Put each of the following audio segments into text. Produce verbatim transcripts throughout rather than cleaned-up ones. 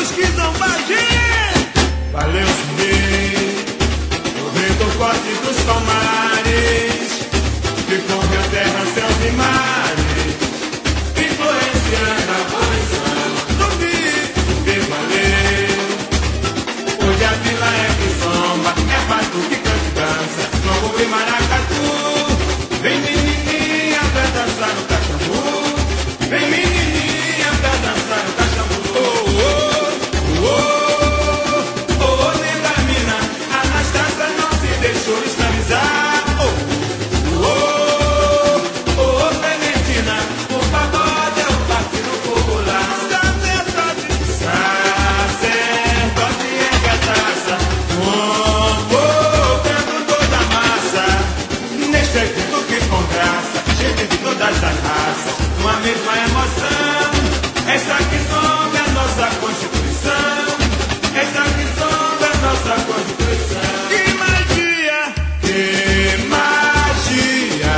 os que zombagem. Valeu, Cine, o vento forte dos palmares, que correu terra, céus e mares, influenciando a abolição. Zumbi, que valeu. Hoje a vila é que zomba, é batuque, canta e dança, longo e maracatu. Vem menininha pra dançar no cachambu, vem menininha pra dançar no cachambu. Oh, oh, oh, oh, oh, nega mina, Anastácia não se deixou escravizar. Oh, oh, oh, oh, Clementina, o pagode é o partido popular. Sacerdote, sacerdote é cachaça, convocando toda a massa, neste evento que com graça, gente de todas as raças, uma mesma emoção. Esta que zomba é a nossa Constituição, esta que zomba é a nossa Constituição. Que magia, que magia,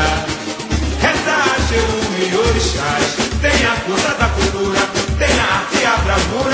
reza Jeú e orixás, tem a força da cultura, tem a arte e a bravura.